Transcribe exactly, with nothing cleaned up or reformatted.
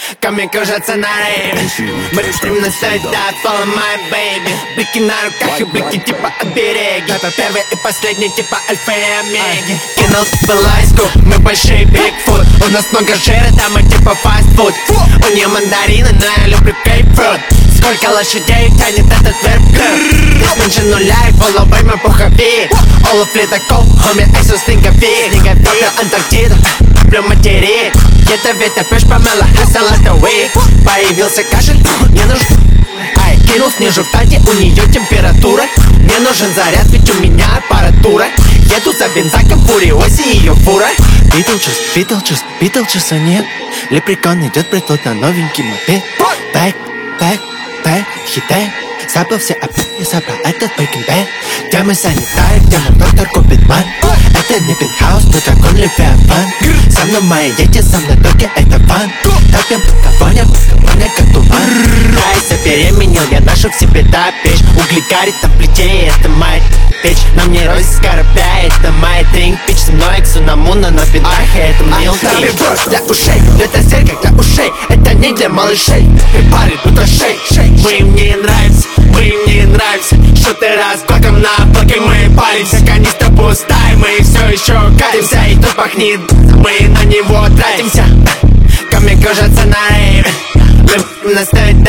ко мне кружатся на рейве. Мы решим наставить, да, follow my baby. Блики на руках и блики типа обереги. Это первый и последний типа альфа и омеги. Кинул в лайску, мы большие бигфут. У нас много жира, там мы типа фастфуд. У нее мандарины, но я люблю кейпфрут. Сколько лошадей тянет этот верблюд? Здесь меньше нуля и половой мой пуховик. Олаф ледокол, хоми айсу снеговик. Попил Антарктиду, люблю материк. Где-то ветер пеш помела, хасал это уик. Появился кашель, мне нужен. Ай, кинул снежу в танке, у нее температура. Мне нужен заряд, ведь у меня аппаратура. Еду за бензаком, фуриоси ее фура. Битлджус, Битлджус, Битлджуса нет. Лепрекон идет приплод на новенький мопед. Бэк, бэк, бэк, хитай. Забыл все опять, не забрал этот Breaking Bad. Где мы санитары, где мой доктор Купидман. Это не пентхаус, тут огонь левиафан. Со мной мои дети, со мной доки, это фан. Топим патагония, патагония, как туман. Ай, забеременел, я ношу к себе до печь. Угли горит на плите, это моя печь. На мне розис корабля, это моя дринк пич. Со мной эксунамуна на пентахе, это мил дринк. Для ушей, это зель, как для ушей. Это не для малышей, припарит тут ошей. Мы им не нравимся, мы им не нравимся. Шуты раскладком на блоке, мы паримся. Канистра пустая, мы все еще катимся. И тут пахнет, мы на него тратимся. Ко мне кружатся на рейве. Мы наставить